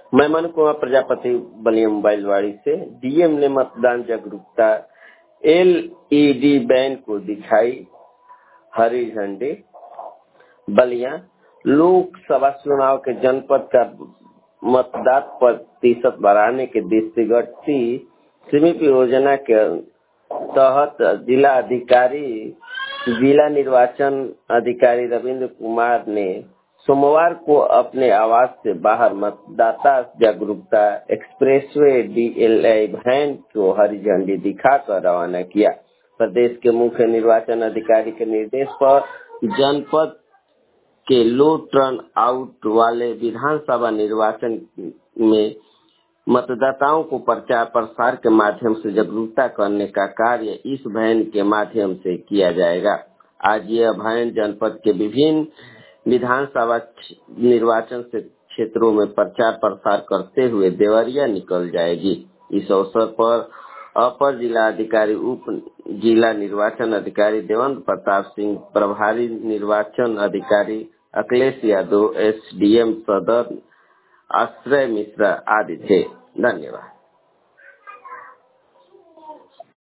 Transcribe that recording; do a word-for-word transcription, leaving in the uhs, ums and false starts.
मैं मनु कुमार प्रजापति बलिया मोबाइलवाड़ी से। डीएम ने मतदान जागरूकता एलईडी बैन को दिखाई हरी झंडी। बलिया लोकसभा चुनाव के जनपद का मतदान प्रतिशत बढ़ाने के दृष्टिगत समीप योजना के तहत जिला अधिकारी जिला निर्वाचन अधिकारी रविंद्र कुमार ने सोमवार को अपने आवास से बाहर मतदाता जागरूकता एक्सप्रेसवे डीएलआई वैन को हरी झंडी दिखाकर रवाना किया। प्रदेश के मुख्य निर्वाचन अधिकारी के निर्देश पर जनपद के लो टर्न आउट वाले विधानसभा निर्वाचन में मतदाताओं को प्रचार प्रसार के माध्यम से जागरूकता करने का कार्य इस वैन के माध्यम से किया जाएगा। आज यह वैन जनपद के विभिन्न विधानसभा निर्वाचन से क्षेत्रों में प्रचार प्रसार करते हुए देवरिया निकल जाएगी। इस अवसर पर अपर जिला अधिकारी उप जिला निर्वाचन अधिकारी देवेंद्र प्रताप सिंह, प्रभारी निर्वाचन अधिकारी अखिलेश यादव, एसडीएम सदर आश्रय मिश्रा आदि थे। धन्यवाद।